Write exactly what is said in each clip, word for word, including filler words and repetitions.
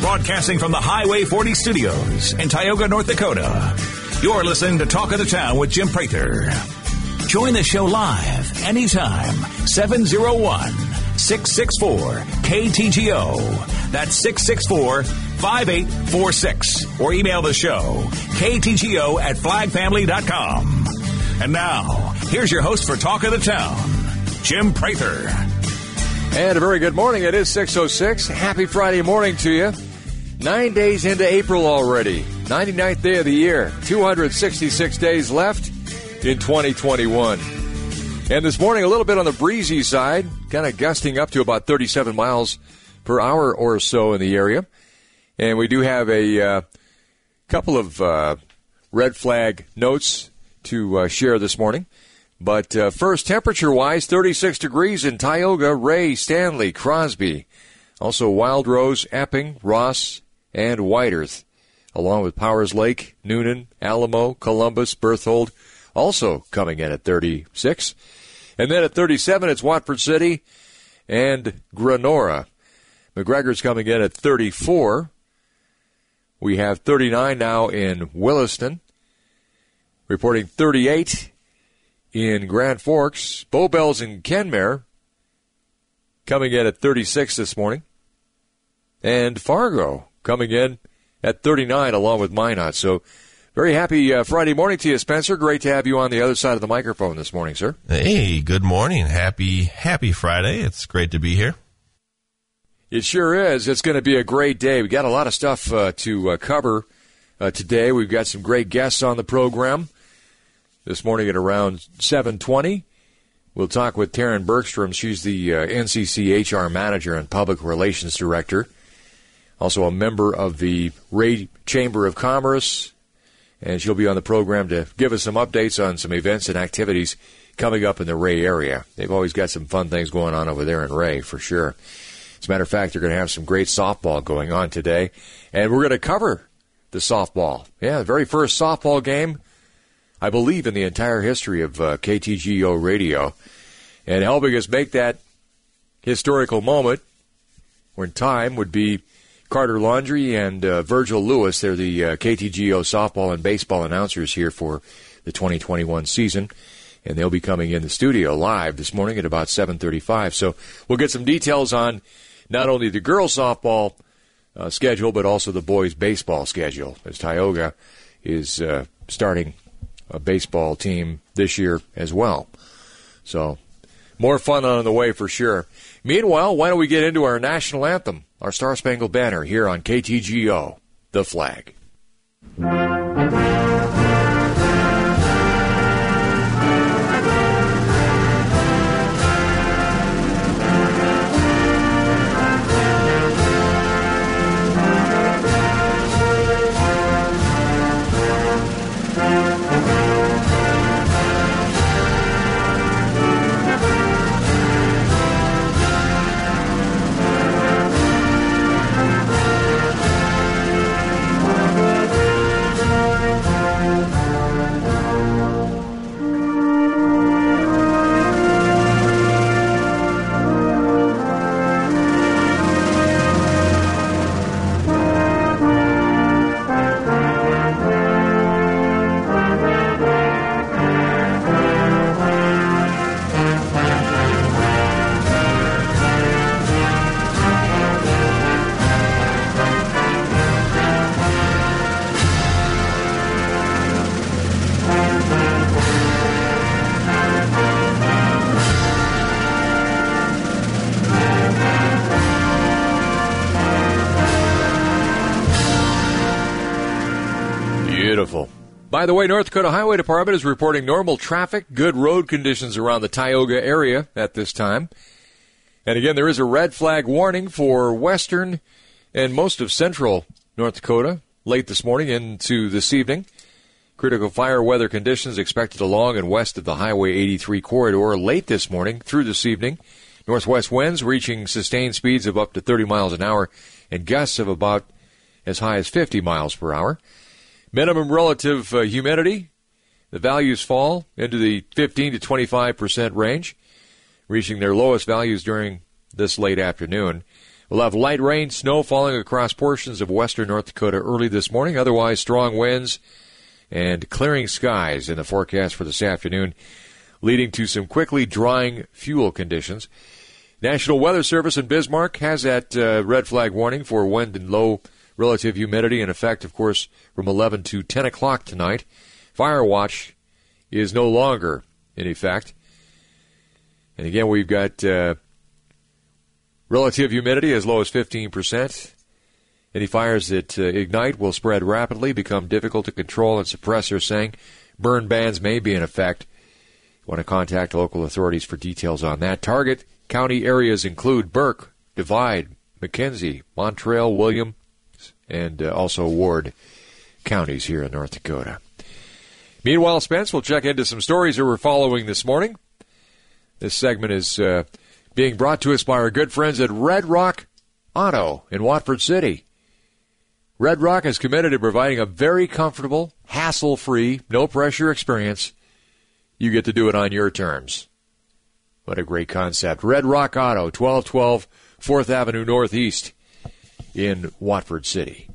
Broadcasting from the Highway forty studios in Tioga, North Dakota. You're listening to Talk of the Town with Jim Prather. Join the show live anytime. seven oh one, six six four, K T G O. That's six six four, five eight four six. Or email the show, K T G O at flag family dot com. And now, here's your host for Talk of the Town, Jim Prather. And a very good morning. It is six oh six. Happy Friday morning to you. Nine days into April already. ninety-ninth day of the year. two hundred sixty-six days left in twenty twenty-one. And this morning, a little bit on the breezy side, kind of gusting up to about thirty-seven miles per hour or so in the area. And we do have a uh, couple of uh, red flag notes to uh, share this morning. But uh, first, temperature-wise, thirty-six degrees in Tioga, Ray, Stanley, Crosby. Also Wild Rose, Epping, Ross, and White Earth, along with Powers Lake, Noonan, Alamo, Columbus, Berthold, also coming in at thirty-six. And then at thirty-seven, it's Watford City and Granora. McGregor's coming in at thirty-four. We have thirty-nine now in Williston. Reporting thirty-eight in Grand Forks. Bowbells and Kenmare coming in at thirty-six this morning. And Fargo coming in at thirty-nine along with Minot. So very happy uh, Friday morning to you, Spencer. Great to have you on the other side of the microphone this morning, sir. Hey, good morning. Happy, happy Friday. It's great to be here. It sure is. It's going to be a great day. We got a lot of stuff uh, to uh, cover uh, today. We've got some great guests on the program. This morning at around seven twenty, we'll talk with Taryn Bergstrom. She's the uh, N C C H R Manager and Public Relations Director. Also a member of the Ray Chamber of Commerce. And she'll be on the program to give us some updates on some events and activities coming up in the Ray area. They've always got some fun things going on over there in Ray, for sure. As a matter of fact, they're going to have some great softball going on today. And we're going to cover the softball. Yeah, the very first softball game, I believe, in the entire history of uh, K T G O radio. And helping us make that historical moment when time would be Carter Laundrie and uh, Virgil Lewis. They're the uh, K T G O softball and baseball announcers here for the twenty twenty-one season. And they'll be coming in the studio live this morning at about seven thirty-five. So we'll get some details on not only the girls' softball uh, schedule, but also the boys' baseball schedule, as Tioga is uh, starting a baseball team this year as well. So more fun on the way for sure. Meanwhile, why don't we get into our national anthem, our Star Spangled Banner here on K T G O, The Flag. By the way, North Dakota Highway Department is reporting normal traffic, good road conditions around the Tioga area at this time. And again, there is a red flag warning for western and most of central North Dakota late this morning into this evening. Critical fire weather conditions expected along and west of the Highway eighty-three corridor late this morning through this evening. Northwest winds reaching sustained speeds of up to thirty miles an hour and gusts of about as high as fifty miles per hour. Minimum relative uh, humidity, the values fall into the fifteen to twenty-five percent range, reaching their lowest values during this late afternoon. We'll have light rain, snow falling across portions of western North Dakota early this morning. Otherwise, strong winds and clearing skies in the forecast for this afternoon, leading to some quickly drying fuel conditions. National Weather Service in Bismarck has that uh, red flag warning for wind and low relative humidity in effect, of course, from eleven to ten o'clock tonight. Fire watch is no longer in effect. And again, we've got uh, relative humidity as low as fifteen percent. Any fires that uh, ignite will spread rapidly, become difficult to control and suppress, they're saying. Burn bans may be in effect. You want to contact local authorities for details on that. Target county areas include Burke, Divide, McKenzie, Montreal, William, and uh, also Ward counties here in North Dakota. Meanwhile, Spence, we'll check into some stories that we're following this morning. This segment is uh, being brought to us by our good friends at Red Rock Auto in Watford City. Red Rock is committed to providing a very comfortable, hassle-free, no-pressure experience. You get to do it on your terms. What a great concept. Red Rock Auto, twelve twelve fourth Avenue Northeast in Watford City.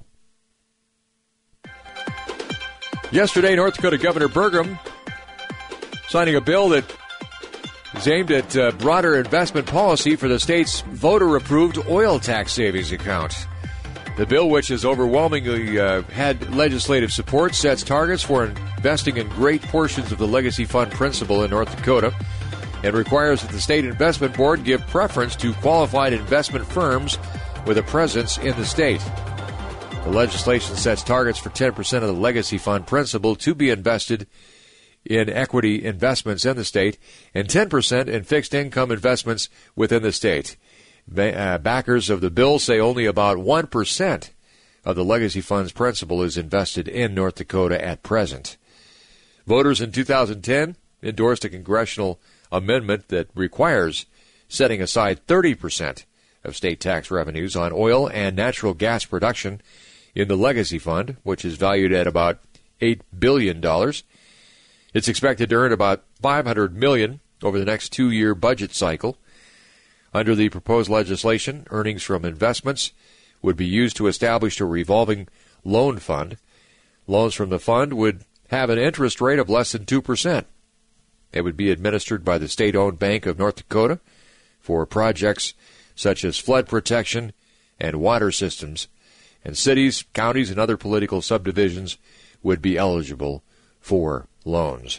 Yesterday, North Dakota Governor Burgum signing a bill that is aimed at uh, broader investment policy for the state's voter-approved oil tax savings account. The bill, which has overwhelmingly uh, had legislative support, sets targets for investing in great portions of the Legacy Fund principal in North Dakota and requires that the State Investment Board give preference to qualified investment firms with a presence in the state. The legislation sets targets for ten percent of the Legacy Fund principal to be invested in equity investments in the state and ten percent in fixed income investments within the state. Uh, backers of the bill say only about one percent of the Legacy Fund's principal is invested in North Dakota at present. Voters in two thousand ten endorsed a congressional amendment that requires setting aside thirty percent of state tax revenues on oil and natural gas production in the Legacy Fund, which is valued at about eight billion dollars. It's expected to earn about five hundred million dollars over the next two-year budget cycle. Under the proposed legislation, earnings from investments would be used to establish a revolving loan fund. Loans from the fund would have an interest rate of less than two percent. They would be administered by the state-owned Bank of North Dakota for projects such as flood protection and water systems, and cities, counties, and other political subdivisions would be eligible for loans.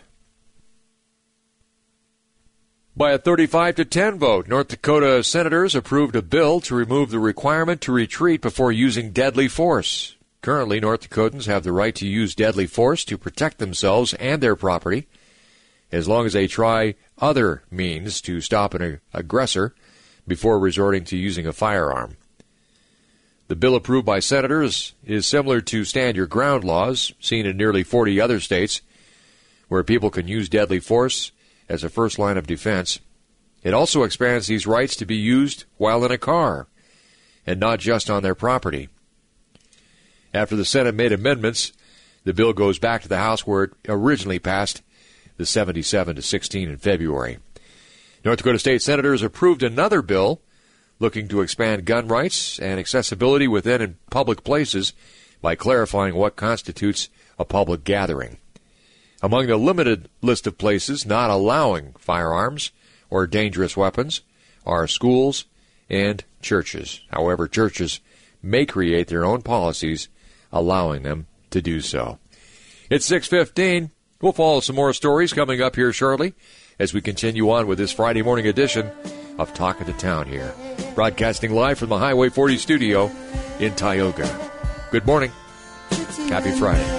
By a thirty-five to ten vote, North Dakota senators approved a bill to remove the requirement to retreat before using deadly force. Currently, North Dakotans have the right to use deadly force to protect themselves and their property, as long as they try other means to stop an aggressor before resorting to using a firearm. The bill approved by senators is similar to stand your ground laws seen in nearly forty other states, where people can use deadly force as a first line of defense. It also expands these rights to be used while in a car and not just on their property. After the Senate made amendments, the bill goes back to the House where it originally passed, the seventy-seven to sixteen in February. North Dakota State senators approved another bill looking to expand gun rights and accessibility within and public places by clarifying what constitutes a public gathering. Among the limited list of places not allowing firearms or dangerous weapons are schools and churches. However, churches may create their own policies allowing them to do so. It's six fifteen. We'll follow some more stories coming up here shortly as we continue on with this Friday morning edition of Talk of the Town here. Broadcasting live from the Highway forty studio in Tioga. Good morning. Happy Friday.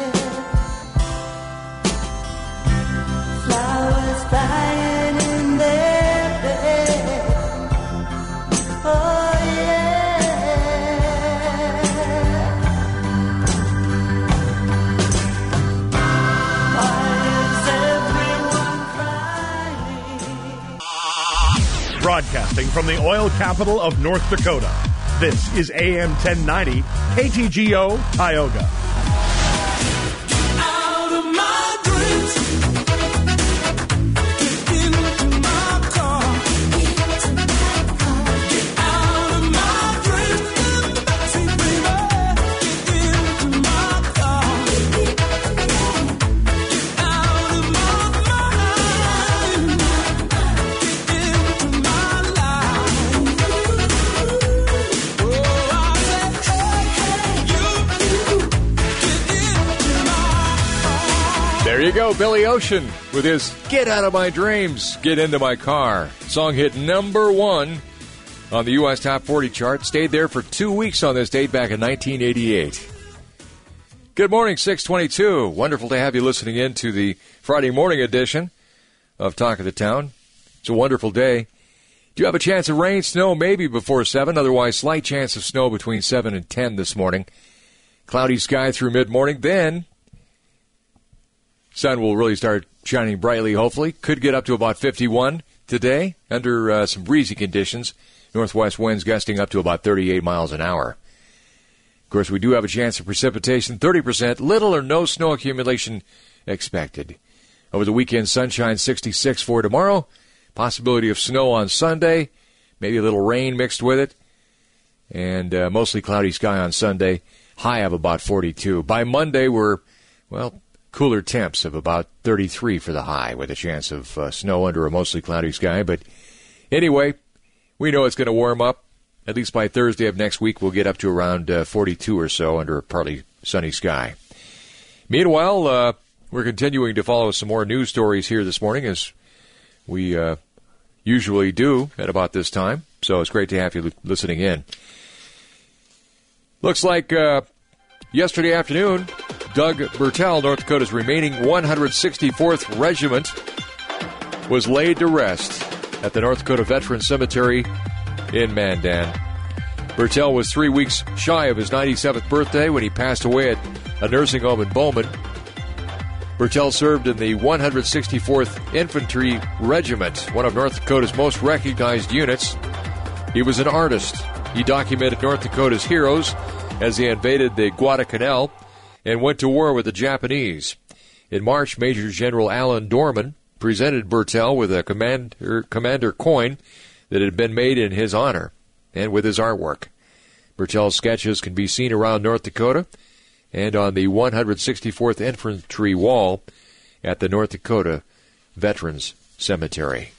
Flowers flying in their bed. Oh yeah. Why is everyone crying? Broadcasting from the oil capital of North Dakota. This is A M ten ninety K T G O Tioga. Get out of my you go, Billy Ocean with his Get Out of My Dreams, Get Into My Car. Song hit number one on the U S Top forty chart. Stayed there for two weeks on this date back in nineteen eighty-eight. Good morning, six twenty-two. Wonderful to have you listening in to the Friday morning edition of Talk of the Town. It's a wonderful day. Do you have a chance of rain, snow, maybe before seven? Otherwise, slight chance of snow between seven and ten this morning. Cloudy sky through mid-morning. Then, sun will really start shining brightly, hopefully. Could get up to about fifty-one today under uh, some breezy conditions. Northwest winds gusting up to about thirty-eight miles an hour. Of course, we do have a chance of precipitation, thirty percent. Little or no snow accumulation expected. Over the weekend, sunshine, sixty-six for tomorrow. Possibility of snow on Sunday, maybe a little rain mixed with it, and uh, mostly cloudy sky on Sunday, high of about forty-two. By Monday, we're, well, cooler temps of about thirty-three for the high, with a chance of uh, snow under a mostly cloudy sky. But anyway, we know it's going to warm up. At least by Thursday of next week, we'll get up to around uh, forty-two or so under a partly sunny sky. Meanwhile, uh, we're continuing to follow some more news stories here this morning, as we uh, usually do at about this time. So it's great to have you listening in. Looks like uh, yesterday afternoon, Doug Bertel, North Dakota's remaining one hundred sixty-fourth Regiment, was laid to rest at the North Dakota Veterans Cemetery in Mandan. Bertel was three weeks shy of his ninety-seventh birthday when he passed away at a nursing home in Bowman. Bertel served in the one hundred sixty-fourth Infantry Regiment, one of North Dakota's most recognized units. He was an artist. He documented North Dakota's heroes as they invaded the Guadalcanal and went to war with the Japanese. In March, Major General Alan Dorman presented Bertel with a commander, commander coin that had been made in his honor and with his artwork. Bertel's sketches can be seen around North Dakota and on the one hundred sixty-fourth Infantry Wall at the North Dakota Veterans Cemetery.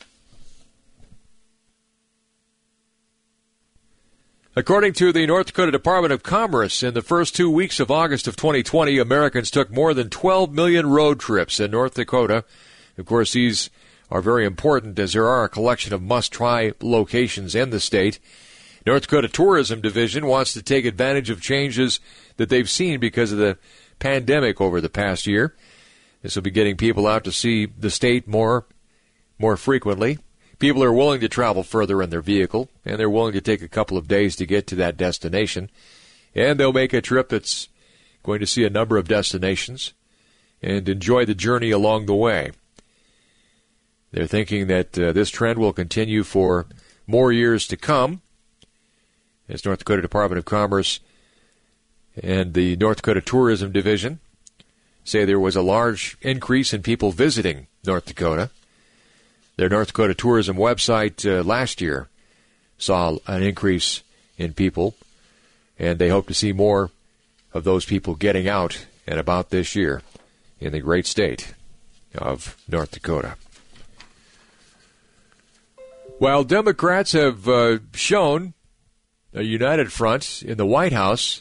According to the North Dakota Department of Commerce, in the first two weeks of August of twenty twenty, Americans took more than twelve million road trips in North Dakota. Of course, these are very important as there are a collection of must-try locations in the state. North Dakota Tourism Division wants to take advantage of changes that they've seen because of the pandemic over the past year. This will be getting people out to see the state more, more frequently. People are willing to travel further in their vehicle, and they're willing to take a couple of days to get to that destination. And they'll make a trip that's going to see a number of destinations and enjoy the journey along the way. They're thinking that uh, this trend will continue for more years to come, as North Dakota Department of Commerce and the North Dakota Tourism Division say there was a large increase in people visiting North Dakota. Their North Dakota Tourism website uh, last year saw an increase in people, and they hope to see more of those people getting out and about this year in the great state of North Dakota. While Democrats have uh, shown a united front in the White House,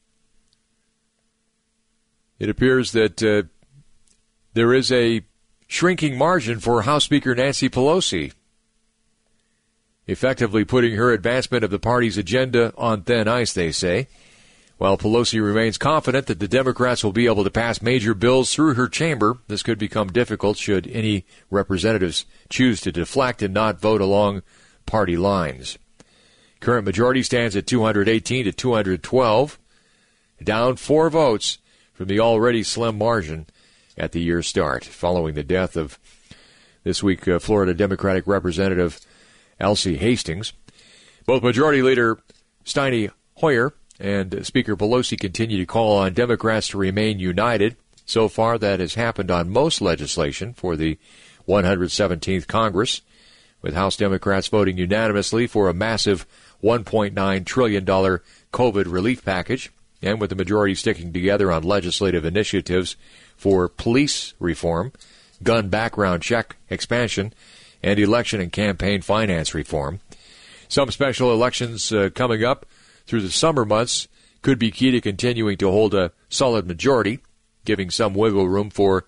it appears that uh, there is a shrinking margin for House Speaker Nancy Pelosi, effectively putting her advancement of the party's agenda on thin ice, they say. While Pelosi remains confident that the Democrats will be able to pass major bills through her chamber, this could become difficult should any representatives choose to deflect and not vote along party lines. Current majority stands at two hundred eighteen to two hundred twelve, down four votes from the already slim margin at the year's start, following the death of this week uh, Florida Democratic Representative Elsie Hastings. Both Majority Leader Steny Hoyer and Speaker Pelosi continue to call on Democrats to remain united. So far, that has happened on most legislation for the one hundred seventeenth Congress, with House Democrats voting unanimously for a massive one point nine trillion dollars COVID relief package, and with the majority sticking together on legislative initiatives for police reform, gun background check expansion, and election and campaign finance reform. Some special elections uh, coming up through the summer months could be key to continuing to hold a solid majority, giving some wiggle room for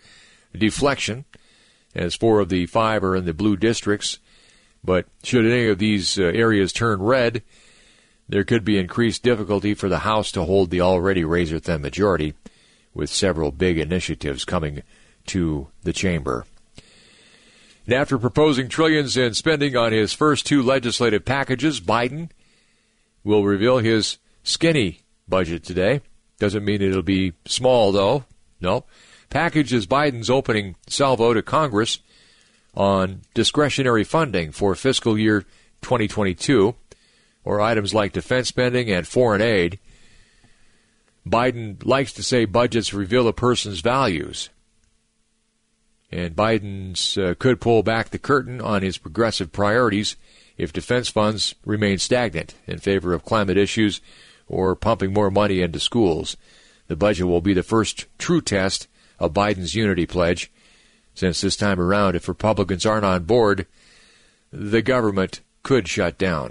deflection, as four of the five are in the blue districts. But should any of these uh, areas turn red, there could be increased difficulty for the House to hold the already razor-thin majority, with several big initiatives coming to the chamber. And after proposing trillions in spending on his first two legislative packages, Biden will reveal his skinny budget today. Doesn't mean it'll be small, though. No. Package is Biden's opening salvo to Congress on discretionary funding for fiscal year twenty twenty-two, or items like defense spending and foreign aid. Biden likes to say budgets reveal a person's values. And Biden's uh, could pull back the curtain on his progressive priorities if defense funds remain stagnant in favor of climate issues or pumping more money into schools. The budget will be the first true test of Biden's unity pledge, since this time around, if Republicans aren't on board, the government could shut down.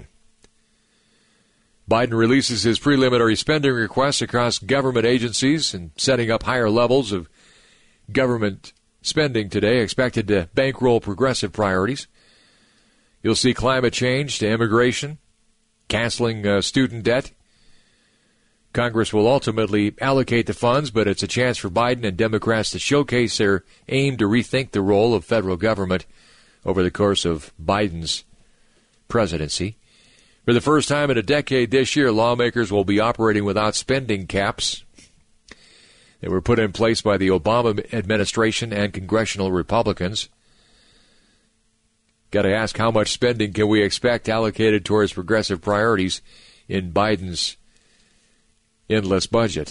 Biden releases his preliminary spending requests across government agencies and setting up higher levels of government spending today, expected to bankroll progressive priorities. You'll see climate change to immigration, canceling uh, student debt. Congress will ultimately allocate the funds, but it's a chance for Biden and Democrats to showcase their aim to rethink the role of federal government over the course of Biden's presidency. For the first time in a decade this year, lawmakers will be operating without spending caps. They were put in place by the Obama administration and congressional Republicans. Got to ask, how much spending can we expect allocated towards progressive priorities in Biden's endless budget?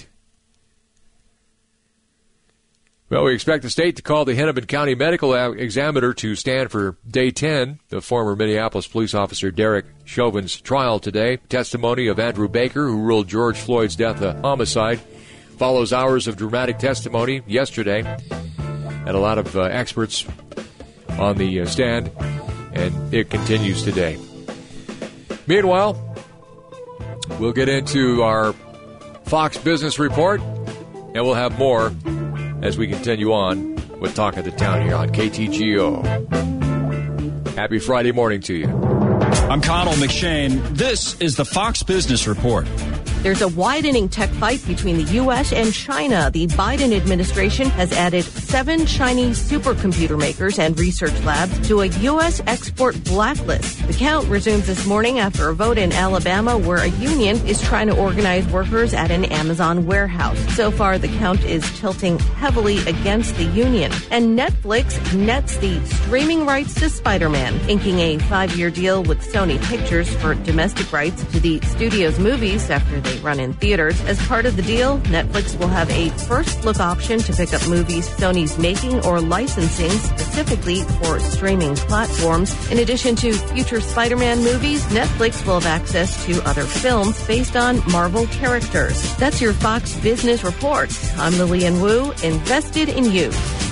Well, we expect the state to call the Hennepin County Medical Examiner to stand for day ten of former Minneapolis police officer Derek Chauvin's trial today. Testimony of Andrew Baker, who ruled George Floyd's death a homicide, follows hours of dramatic testimony yesterday, and a lot of uh, experts on the uh, stand, and it continues today. Meanwhile, we'll get into our Fox Business Report, and we'll have more as we continue on with Talk of the Town here on K T G O. Happy Friday morning to you. I'm Connell McShane. This is the Fox Business Report. There's a widening tech fight between the U S and China. The Biden administration has added seven Chinese supercomputer makers and research labs to a U S export blacklist. The count resumes this morning after a vote in Alabama where a union is trying to organize workers at an Amazon warehouse. So far, the count is tilting heavily against the union. And Netflix nets the streaming rights to Spider-Man, inking a five-year deal with Sony Pictures for domestic rights to the studio's movies after they run in theaters. As part of the deal, Netflix will have a first-look option to pick up movies Sony's making or licensing specifically for streaming platforms. In addition to future Spider-Man movies, Netflix will have access to other films based on Marvel characters. That's your Fox Business Report. I'm Lillian Wu, invested in you.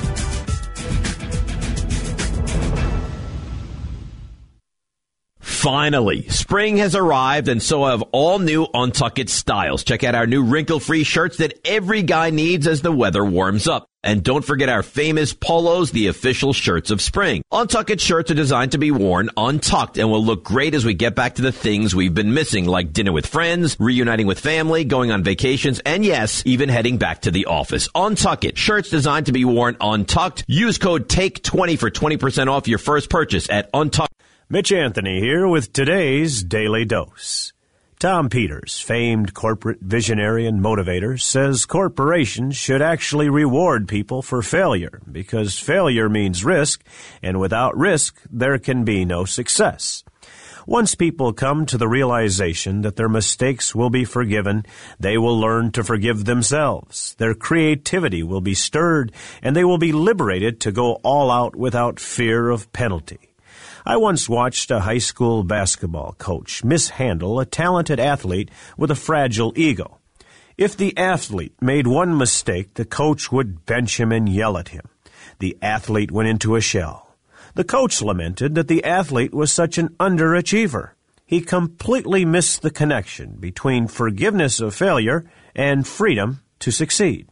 Finally, spring has arrived, and so have all new Untuckit styles. Check out our new wrinkle-free shirts that every guy needs as the weather warms up. And don't forget our famous polos, the official shirts of spring. Untuckit shirts are designed to be worn untucked and will look great as we get back to the things we've been missing, like dinner with friends, reuniting with family, going on vacations, and yes, even heading back to the office. Untuckit, shirts designed to be worn untucked. Use code take twenty for twenty percent off your first purchase at Untuckit. Mitch Anthony here with today's Daily Dose. Tom Peters, famed corporate visionary and motivator, says corporations should actually reward people for failure because failure means risk, and without risk, there can be no success. Once people come to the realization that their mistakes will be forgiven, they will learn to forgive themselves. Their creativity will be stirred, and they will be liberated to go all out without fear of penalty. I once watched a high school basketball coach mishandle a talented athlete with a fragile ego. If the athlete made one mistake, the coach would bench him and yell at him. The athlete went into a shell. The coach lamented that the athlete was such an underachiever. He completely missed the connection between forgiveness of failure and freedom to succeed.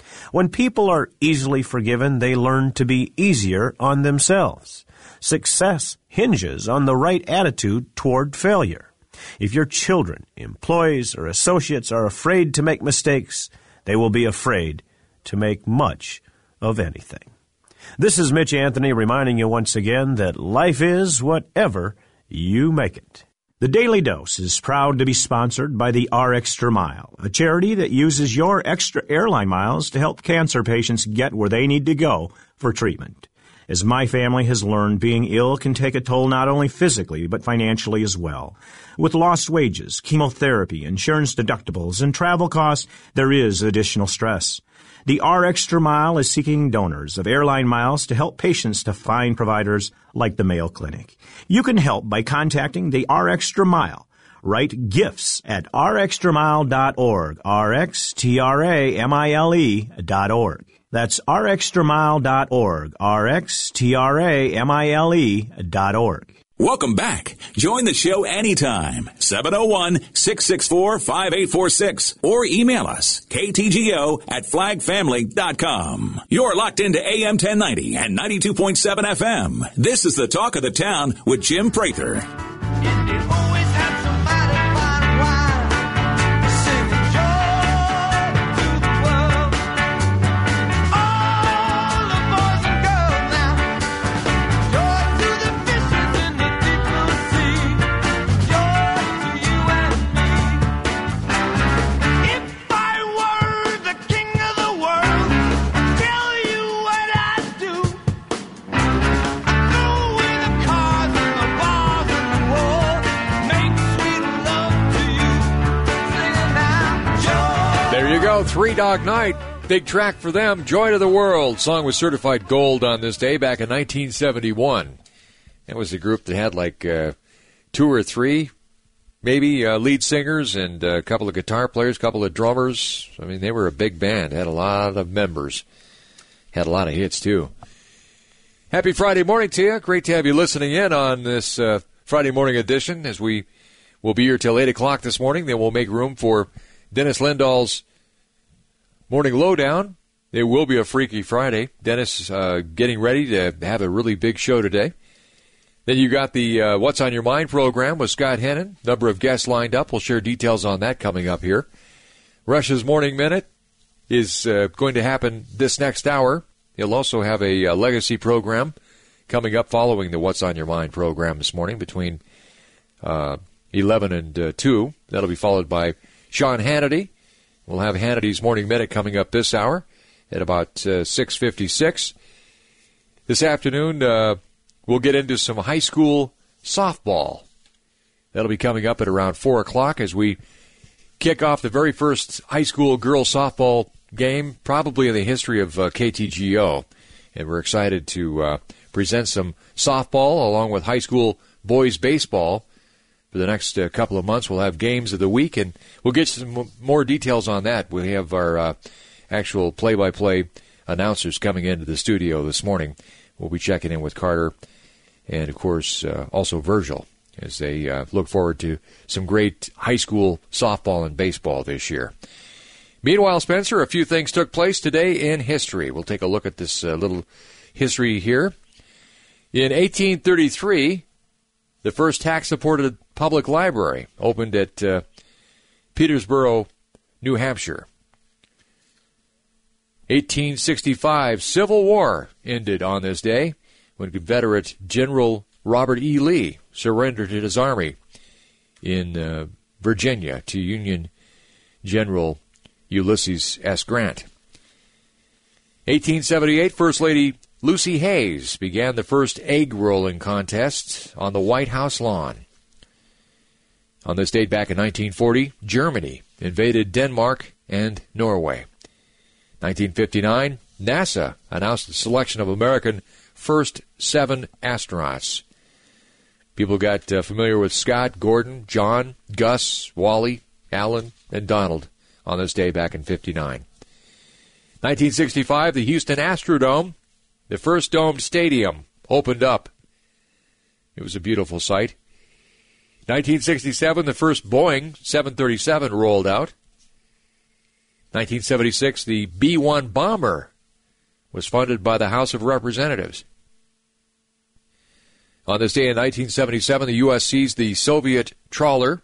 When people are easily forgiven, they learn to be easier on themselves. Success hinges on the right attitude toward failure. If your children, employees, or associates are afraid to make mistakes, they will be afraid to make much of anything. This is Mitch Anthony reminding you once again that life is whatever you make it. The Daily Dose is proud to be sponsored by the Our Extra Mile, a charity that uses your extra airline miles to help cancer patients get where they need to go for treatment. As my family has learned, being ill can take a toll not only physically, but financially as well. With lost wages, chemotherapy, insurance deductibles, and travel costs, there is additional stress. The Our Extra Mile is seeking donors of airline miles to help patients to find providers like the Mayo Clinic. You can help by contacting the Our Extra Mile. Write gifts at r extra mile dot org, R X T R A M I L E dot org. That's r extra mile dot org, R X T R A M I L E dot org. Welcome back. Join the show anytime. seven oh one, six six four, five eight four six or email us, K T G O at flag family dot com. You're locked into A M ten ninety and ninety-two point seven F M. This is the Talk of the Town with Jim Prather. Three Dog Night, big track for them. Joy to the World. Song was certified gold on this day back in nineteen seventy-one. That was a group that had like uh, two or three, maybe uh, lead singers and a couple of guitar players, a couple of drummers. I mean, they were a big band. Had a lot of members. Had a lot of hits, too. Happy Friday morning to you. Great to have you listening in on this uh, Friday morning edition as we will be here till eight o'clock this morning. Then we'll make room for Dennis Lindahl's Morning Lowdown. It will be a Freaky Friday. Dennis uh, getting ready to have a really big show today. Then you got the uh, What's on Your Mind program with Scott Hennon. Number of guests lined up. We'll share details on that coming up here. Rush's Morning Minute is uh, going to happen this next hour. He'll also have a, a legacy program coming up following the What's on Your Mind program this morning between uh, eleven and uh, two. That'll be followed by Sean Hannity. We'll have Hannity's Morning Minute coming up this hour at about uh, six fifty-six. This afternoon, uh, we'll get into some high school softball. That'll be coming up at around four o'clock as we kick off the very first high school girls softball game, probably in the history of uh, K T G O. And we're excited to uh, present some softball along with high school boys baseball. For the next uh, couple of months, we'll have games of the week, and we'll get some more details on that. We have our uh, actual play-by-play announcers coming into the studio this morning. We'll be checking in with Carter and, of course, uh, also Virgil as they uh, look forward to some great high school softball and baseball this year. Meanwhile, Spencer, a few things took place today in history. We'll take a look at this uh, little history here. In eighteen thirty-three, the first tax-supported public library opened at uh, Petersboro, New Hampshire. eighteen sixty-five, Civil War ended on this day when Confederate General Robert E. Lee surrendered his army in uh, Virginia to Union General Ulysses S. Grant. eighteen seventy-eight, First Lady Lucy Hayes began the first egg rolling contest on the White House lawn. On this date back in nineteen forty, Germany invaded Denmark and Norway. nineteen fifty-nine, NASA announced the selection of American first seven astronauts. People got uh, familiar with Scott, Gordon, John, Gus, Wally, Alan, and Donald on this day back in fifty-nine. nineteen sixty-five, the Houston Astrodome, the first domed stadium, opened up. It was a beautiful sight. nineteen sixty-seven, the first Boeing seven thirty-seven rolled out. nineteen seventy-six, the B one bomber was funded by the House of Representatives. On this day in nineteen seventy-seven, the U S seized the Soviet trawler,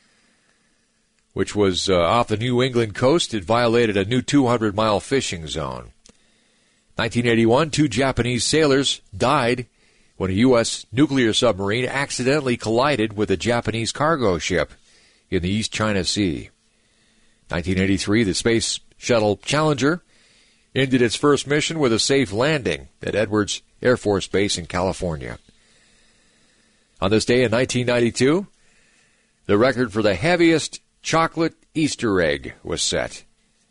which was uh, off the New England coast. It violated a new two hundred mile fishing zone. nineteen eighty-one, two Japanese sailors died when a U S nuclear submarine accidentally collided with a Japanese cargo ship in the East China Sea. nineteen eighty-three, the Space Shuttle Challenger ended its first mission with a safe landing at Edwards Air Force Base in California. On this day in nineteen ninety-two, the record for the heaviest chocolate Easter egg was set.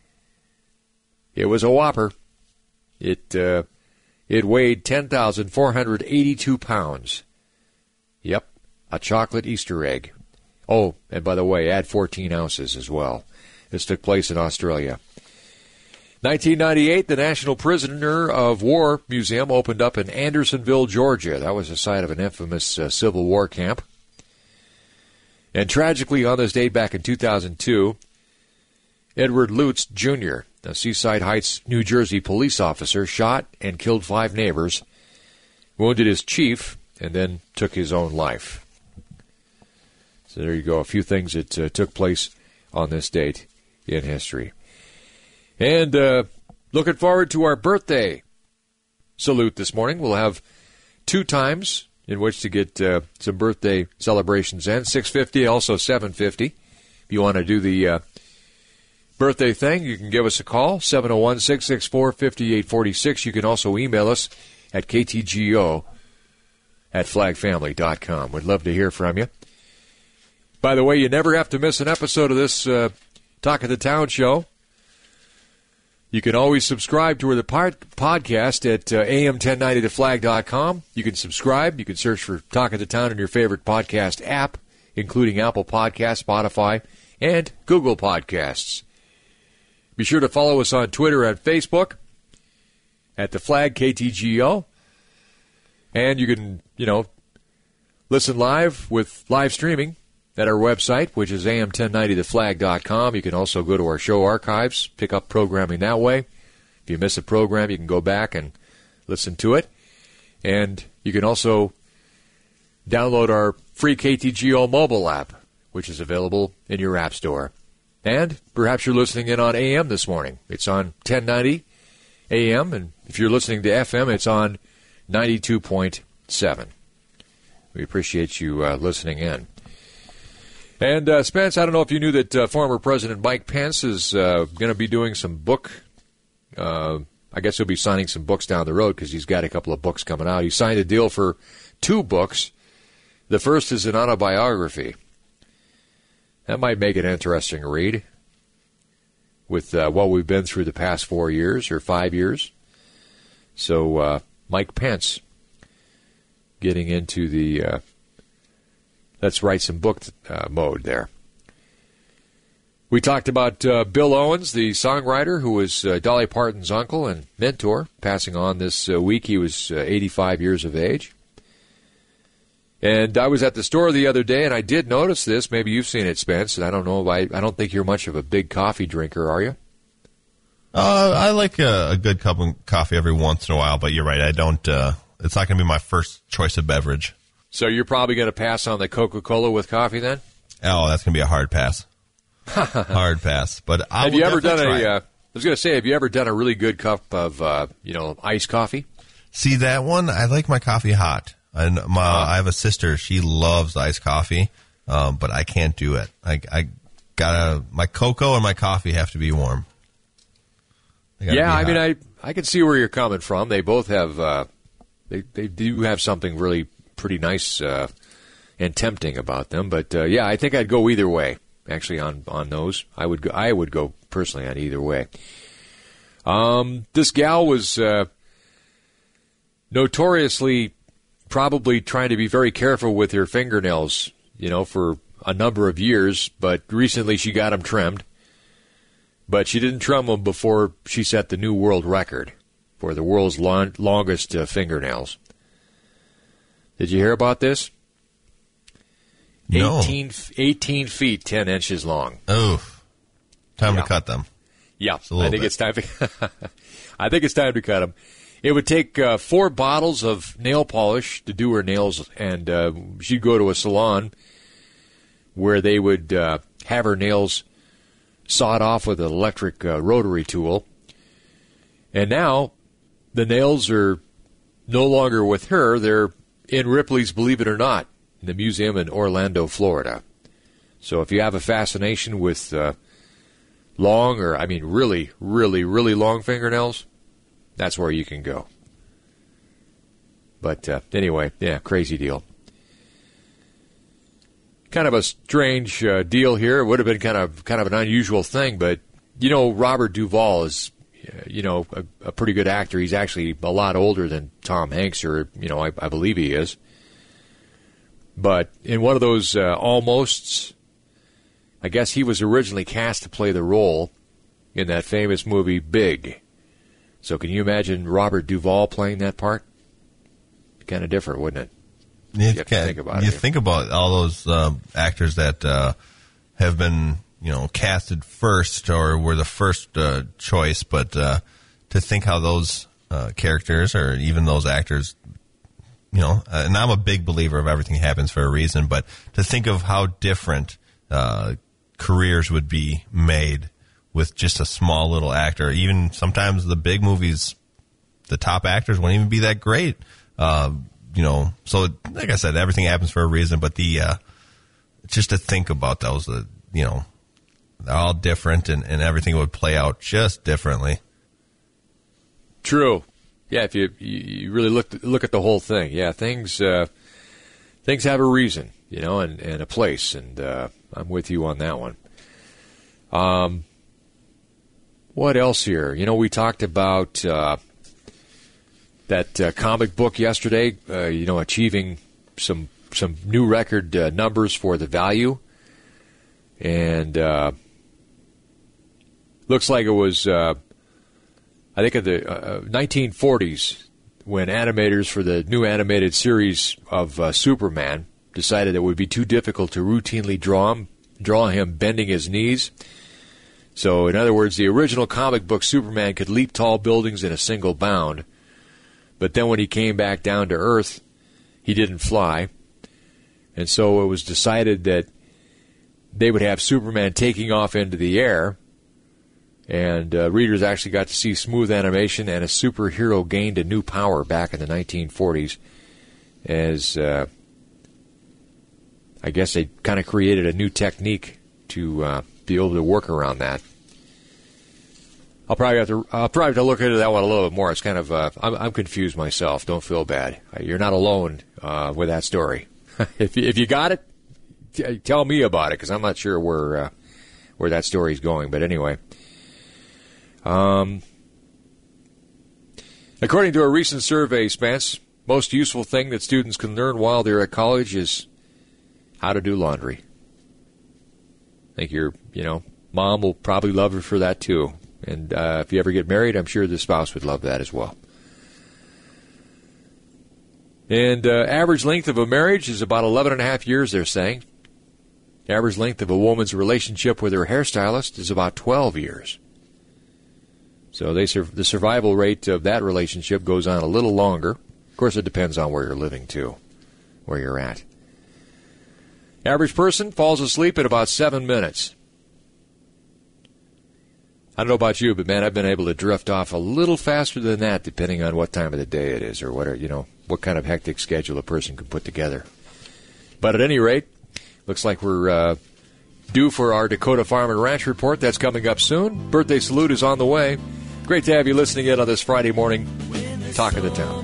It was a whopper. It uh, it weighed ten thousand four hundred eighty-two pounds. Yep, a chocolate Easter egg. Oh, and by the way, add fourteen ounces as well. This took place in Australia. nineteen ninety-eight, the National Prisoner of War Museum opened up in Andersonville, Georgia. That was the site of an infamous uh, Civil War camp. And tragically, on this date back in two thousand two, Edward Lutz, Junior, a Seaside Heights, New Jersey police officer, shot and killed five neighbors, wounded his chief, and then took his own life. So there you go, a few things that uh, took place on this date in history. And uh, looking forward to our birthday salute this morning. We'll have two times in which to get uh, some birthday celebrations in. six fifty, also seven fifty. If you want to do the uh, birthday thing, you can give us a call, seven oh one, six six four, five eight four six. You can also email us at k t g o at flag family dot com. We'd love to hear from you. By the way, you never have to miss an episode of this uh, Talk of the Town show. You can always subscribe to the pod- podcast at uh, a m ten ninety the flag dot com. You can subscribe. You can search for Talk of the Town in your favorite podcast app, including Apple Podcasts, Spotify, and Google Podcasts. Be sure to follow us on Twitter and Facebook at the Flag K T G O. And you can, you know, listen live with live streaming at our website, which is a m ten ninety the flag dot com. You can also go to our show archives, pick up programming that way. If you miss a program, you can go back and listen to it. And you can also download our free K T G O mobile app, which is available in your app store. And perhaps you're listening in on A M this morning. It's on ten ninety A M, and if you're listening to F M, it's on ninety-two point seven. We appreciate you uh, listening in. And, uh, Spence, I don't know if you knew that uh, former President Mike Pence is uh, going to be doing some book, uh, I guess he'll be signing some books down the road because he's got a couple of books coming out. He signed a deal for two books. The first is an autobiography. That might make an interesting read with uh, what we've been through the past four years or five years. So, uh, Mike Pence getting into the... Uh, Let's write some book uh, mode there. We talked about uh, Bill Owens, the songwriter who was uh, Dolly Parton's uncle and mentor, passing on this uh, week. He was uh, eighty-five years of age. And I was at the store the other day, and I did notice this. Maybe you've seen it, Spence. I don't know. I, I don't think you're much of a big coffee drinker, are you? Uh, I like a, a good cup of coffee every once in a while, but you're right. I don't. Uh, it's not going to be my first choice of beverage. So you're probably going to pass on the Coca-Cola with coffee then? Oh, that's going to be a hard pass. Hard pass. But I have will you ever done try a? Uh, I was going to say, have you ever done a really good cup of, uh, you know, iced coffee? See that one? I like my coffee hot. And my, uh, I have a sister. She loves iced coffee, um, but I can't do it. I, I gotta my cocoa and my coffee have to be warm. Yeah, I mean, I I can see where you're coming from. They both have. Uh, they they do have something really pretty nice uh, and tempting about them, but uh, yeah, I think I'd go either way. Actually, on, on those, I would go, I would go personally on either way. Um, this gal was uh, notoriously probably trying to be very careful with her fingernails, you know, for a number of years, but recently she got them trimmed. But she didn't trim them before she set the new world record for the world's long, longest uh, fingernails. Did you hear about this? No. eighteen, eighteen feet, ten inches long. Oh, time yeah. to cut them. Yeah, Just a little I think bit. it's time to. I think it's time to cut them. It would take uh, four bottles of nail polish to do her nails, and uh, she'd go to a salon where they would uh, have her nails sawed off with an electric uh, rotary tool. And now the nails are no longer with her. They're in Ripley's Believe It or Not, in the museum in Orlando, Florida. So if you have a fascination with uh, long, or I mean really, really, really long fingernails, that's where you can go. But uh, anyway, yeah, crazy deal. Kind of a strange uh, deal here. It would have been kind of kind of an unusual thing, but you know, Robert Duvall is, uh, you know, a, a pretty good actor. He's actually a lot older than Tom Hanks, or you know, I, I believe he is. But in one of those uh, almosts, I guess he was originally cast to play the role in that famous movie Big. So can you imagine Robert Duvall playing that part? Kind of different, wouldn't it? You, You have to think about you it. think about all those um, actors that uh, have been, you know, casted first or were the first uh, choice, but uh, to think how those uh, characters or even those actors, you know, uh, and I'm a big believer of everything happens for a reason, but to think of how different uh, careers would be made with just a small little actor. Even sometimes the big movies, the top actors won't even be that great. Uh, you know, so like I said, everything happens for a reason. But the uh, just to think about those, uh, you know, they're all different, and, and everything would play out just differently. True. Yeah, if you you really look look at the whole thing, yeah, things uh, things have a reason, you know, and, and a place, and uh, I'm with you on that one. Um. What else here? You know, we talked about uh, that uh, comic book yesterday, uh, you know, achieving some some new record uh, numbers for the value. And uh, looks like it was, uh, I think, in the uh, nineteen forties when animators for the new animated series of uh, Superman decided it would be too difficult to routinely draw him, draw him bending his knees. So, in other words, the original comic book Superman could leap tall buildings in a single bound, but then when he came back down to Earth, he didn't fly. And so it was decided that they would have Superman taking off into the air, and uh, readers actually got to see smooth animation, and a superhero gained a new power back in the nineteen forties as, uh, I guess they kind of created a new technique to uh, be able to work around that. I'll probably have to. I'll probably have to look into that one a little bit more. It's kind of. Uh, I'm, I'm confused myself. Don't feel bad. You're not alone uh, with that story. if you, if you got it, t- tell me about it, because I'm not sure where uh, where that story's going. But anyway, um, according to a recent survey, Spence, most useful thing that students can learn while they're at college is how to do laundry. I think your, you know, mom will probably love her for that too. And uh, if you ever get married, I'm sure the spouse would love that as well. And uh, average length of a marriage is about eleven and a half years, they're saying. Average length of a woman's relationship with her hairstylist is about twelve years. So they sur- the survival rate of that relationship goes on a little longer. Of course, it depends on where you're living, too, where you're at. Average person falls asleep in about seven minutes. I don't know about you, but man, I've been able to drift off a little faster than that, depending on what time of the day it is, or what are, you know, what kind of hectic schedule a person can put together. But at any rate, looks like we're uh, due for our Dakota Farm and Ranch report. That's coming up soon. Birthday salute is on the way. Great to have you listening in on this Friday morning. Talk of the Town.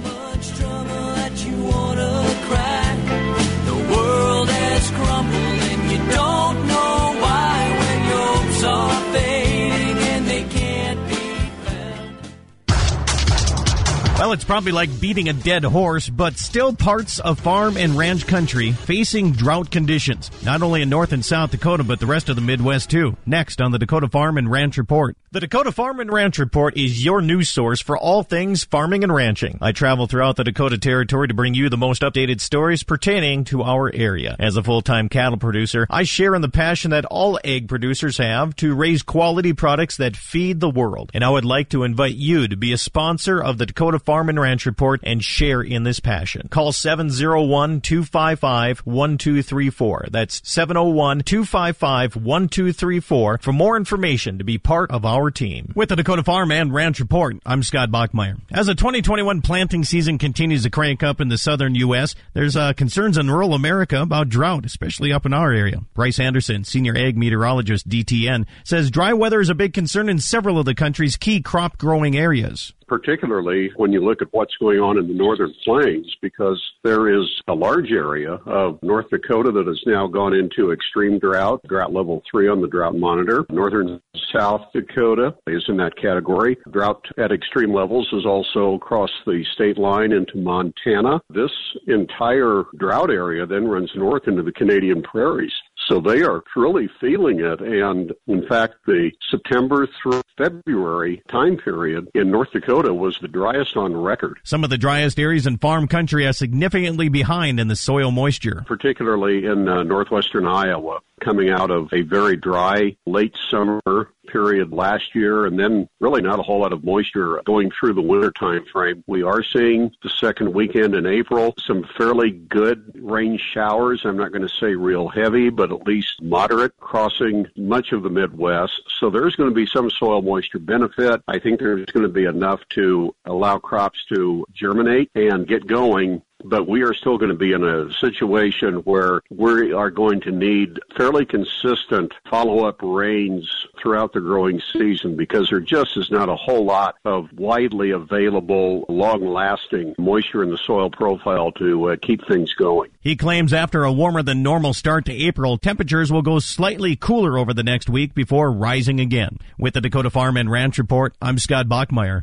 Well, it's probably like beating a dead horse, but still parts of farm and ranch country facing drought conditions. Not only in North and South Dakota, but the rest of the Midwest too. Next on the Dakota Farm and Ranch Report. The Dakota Farm and Ranch Report is your news source for all things farming and ranching. I travel throughout the Dakota Territory to bring you the most updated stories pertaining to our area. As a full-time cattle producer, I share in the passion that all egg producers have to raise quality products that feed the world. And I would like to invite you to be a sponsor of the Dakota Farm and Ranch Report and share in this passion. Call seven oh one, two five five, one two three four. That's seven oh one, two five five, one two three four for more information to be part of our team. With the Dakota Farm and Ranch Report, I'm Scott Bachmeyer. As the twenty twenty-one planting season continues to crank up in the southern U S, there's uh, concerns in rural America about drought, especially up in our area. Bryce Anderson, senior ag meteorologist, D T N, says dry weather is a big concern in several of the country's key crop growing areas. Particularly when you look at what's going on in the northern plains, because there is a large area of North Dakota that has now gone into extreme drought, drought level three on the drought monitor. Northern South Dakota is in that category. Drought at extreme levels is also across the state line into Montana. This entire drought area then runs north into the Canadian prairies. So they are truly feeling it. And in fact, the September through February time period in North Dakota was the driest on record. Some of the driest areas in farm country are significantly behind in the soil moisture. Particularly in uh, northwestern Iowa, coming out of a very dry late summer period last year, and then really not a whole lot of moisture going through the winter time frame. We are seeing the second weekend in April some fairly good rain showers. I'm not going to say real heavy, but at least moderate, crossing much of the Midwest. So there's going to be some soil moisture benefit. I think there's going to be enough to allow crops to germinate and get going. But we are still going to be in a situation where we are going to need fairly consistent follow-up rains throughout the growing season, because there just is not a whole lot of widely available, long-lasting moisture in the soil profile to uh, keep things going. He claims after a warmer than normal start to April, temperatures will go slightly cooler over the next week before rising again. With the Dakota Farm and Ranch Report, I'm Scott Bachmeyer.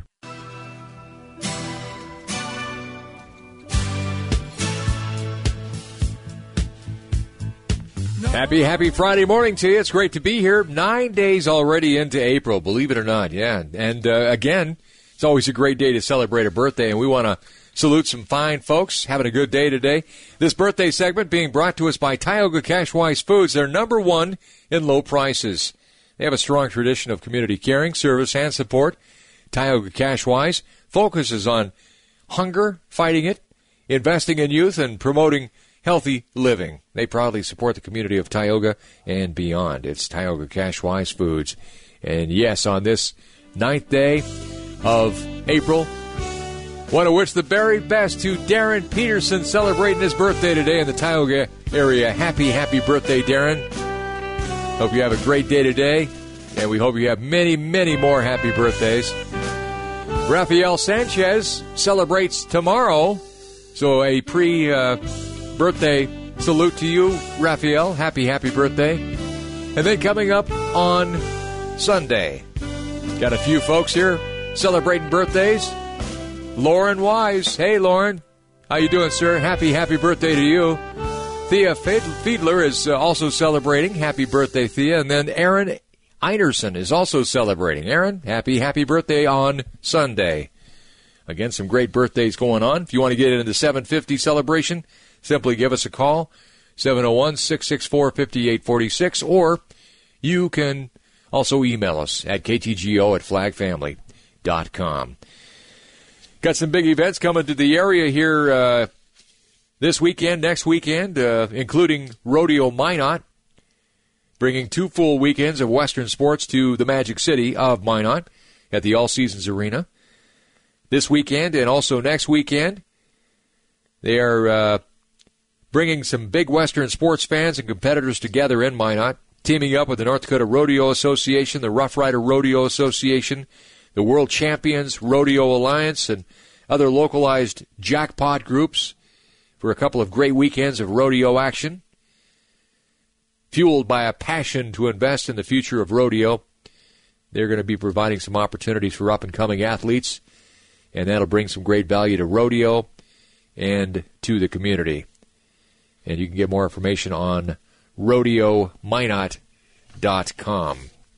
Happy, happy Friday morning to you. It's great to be here. Nine days already into April, believe it or not. Yeah. And uh, again, it's always a great day to celebrate a birthday, and we want to salute some fine folks having a good day today. This birthday segment being brought to us by Tioga Cashwise Foods. They're number one in low prices. They have a strong tradition of community caring, service, and support. Tioga Cashwise focuses on hunger, fighting it, investing in youth, and promoting healthy living. They proudly support the community of Tioga and beyond. It's Tioga Cashwise Foods. And yes, on this ninth day of April, want to wish the very best to Darren Peterson celebrating his birthday today in the Tioga area. Happy, happy birthday, Darren. Hope you have a great day today, and we hope you have many, many more happy birthdays. Rafael Sanchez celebrates tomorrow, so a pre- uh, birthday salute to you, Raphael. Happy, happy birthday. And then coming up on Sunday, got a few folks here celebrating birthdays. Lauren Wise. Hey, Lauren. How you doing, sir? Happy, happy birthday to you. Thea Fiedler is uh, also celebrating. Happy birthday, Thea. And then Aaron Einerson is also celebrating. Aaron, happy, happy birthday on Sunday. Again, some great birthdays going on. If you want to get into the seven fifty celebration, simply give us a call, seven oh one, six six four, five eight four six, or you can also email us at k t g o at flag family dot com. Got some big events coming to the area here uh, this weekend, next weekend, uh, including Rodeo Minot, bringing two full weekends of Western sports to the Magic City of Minot at the All Seasons Arena. This weekend and also next weekend, they are uh, bringing some big Western sports fans and competitors together in Minot, teaming up with the North Dakota Rodeo Association, the Rough Rider Rodeo Association, the World Champions Rodeo Alliance, and other localized jackpot groups for a couple of great weekends of rodeo action. Fueled by a passion to invest in the future of rodeo, they're going to be providing some opportunities for up-and-coming athletes and that'll bring some great value to rodeo and to the community. And you can get more information on rodeo minot dot com.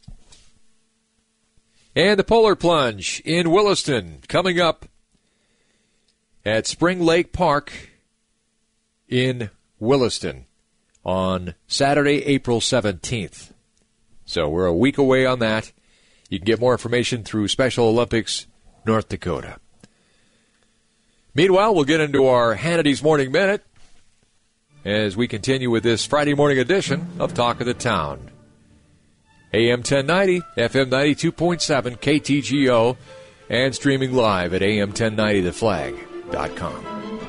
And the Polar Plunge in Williston coming up at Spring Lake Park in Williston on Saturday, April seventeenth. So we're a week away on that. You can get more information through Special Olympics North Dakota. Meanwhile, we'll get into our Hannity's Morning Minute as we continue with this Friday morning edition of Talk of the Town. A M ten ninety, F M ninety-two point seven, K T G O, and streaming live at A M ten ninety the flag dot com.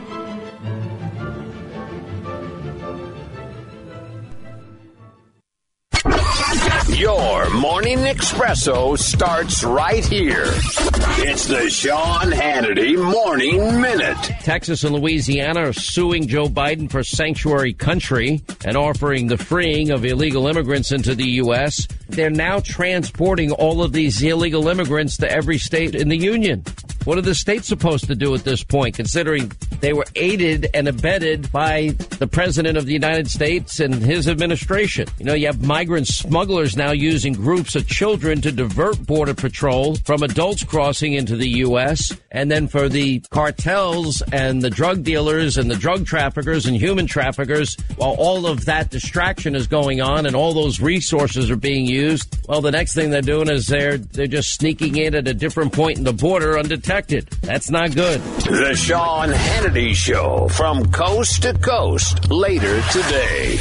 Your morning espresso starts right here. It's the Sean Hannity Morning Minute. Texas and Louisiana are suing Joe Biden for sanctuary country and offering the freeing of illegal immigrants into the U S. They're now transporting all of these illegal immigrants to every state in the union. What are the states supposed to do at this point, considering they were aided and abetted by the President of the United States and his administration? You know, you have migrant smugglers now using groups of children to divert Border Patrol from adults crossing into the U S, and then for the cartels and the drug dealers and the drug traffickers and human traffickers, while all of that distraction is going on and all those resources are being used, well, the next thing they're doing is they're they're just sneaking in at a different point in the border undetected. That's not good. The Sean Hannity Show from coast to coast later today.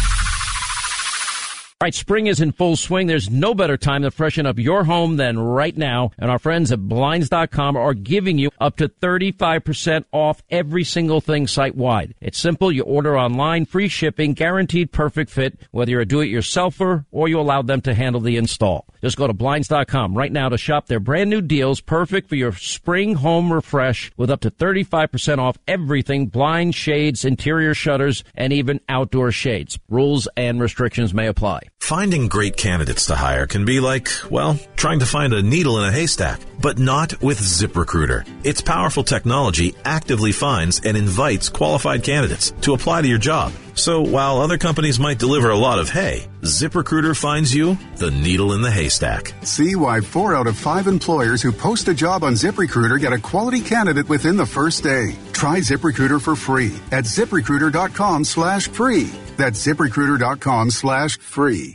All right, spring is in full swing. There's no better time to freshen up your home than right now. And our friends at Blinds dot com are giving you up to thirty-five percent off every single thing site-wide. It's simple. You order online, free shipping, guaranteed perfect fit, whether you're a do-it-yourselfer or you allow them to handle the install. Just go to Blinds dot com right now to shop their brand new deals, perfect for your spring home refresh, with up to thirty-five percent off everything: blinds, shades, interior shutters, and even outdoor shades. Rules and restrictions may apply. Finding great candidates to hire can be like, well, trying to find a needle in a haystack, but not with ZipRecruiter. Its powerful technology actively finds and invites qualified candidates to apply to your job. So while other companies might deliver a lot of hay, ZipRecruiter finds you the needle in the haystack. See why four out of five employers who post a job on ZipRecruiter get a quality candidate within the first day. Try ZipRecruiter for free at ZipRecruiter.com slash free. That's ZipRecruiter.com slash free.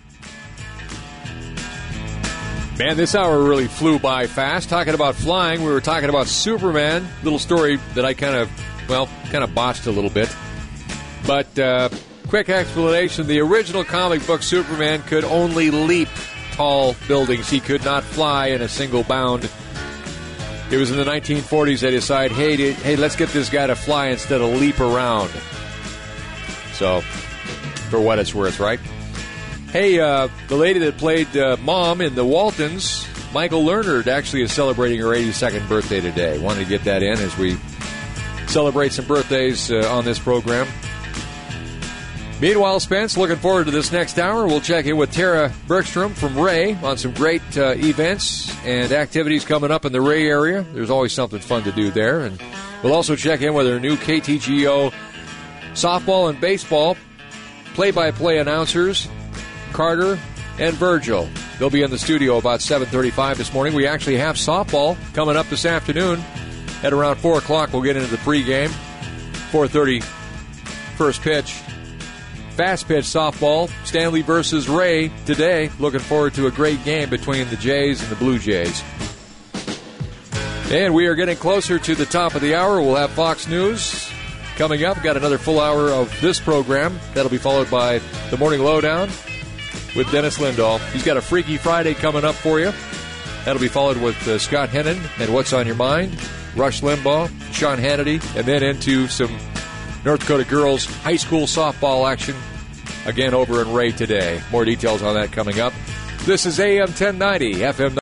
Man, this hour really flew by fast. Talking about flying, we were talking about Superman. Little story that I kind of, well, kind of botched a little bit. But uh, quick explanation. The original comic book Superman could only leap tall buildings. He could not fly in a single bound. It was in the nineteen forties they decided, hey, d- hey, let's get this guy to fly instead of leap around. So, for what it's worth, right? Hey, uh, the lady that played uh, Mom in The Waltons, Michael Lerner, actually is celebrating her eighty-second birthday today. Wanted to get that in as we celebrate some birthdays uh, on this program. Meanwhile, Spence, looking forward to this next hour. We'll check in with Tara Bergstrom from Ray on some great uh, events and activities coming up in the Ray area. There's always something fun to do there. And we'll also check in with our new K T G O softball and baseball play-by-play announcers, Carter and Virgil. They'll be in the studio about seven thirty-five this morning. We actually have softball coming up this afternoon at around four o'clock. We'll get into the pregame. four thirty first pitch. Fast pitch softball, Stanley versus Ray today. Looking forward to a great game between the Jays and the Blue Jays. And we are getting closer to the top of the hour. We'll have Fox News coming up. Got another full hour of this program. That'll be followed by the Morning Lowdown with Dennis Lindahl. He's got a Freaky Friday coming up for you. That'll be followed with uh, Scott Hennon and What's on Your Mind, Rush Limbaugh, Sean Hannity, and then into some North Dakota girls high school softball action again over in Ray today. More details on that coming up. This is A M ten ninety, F M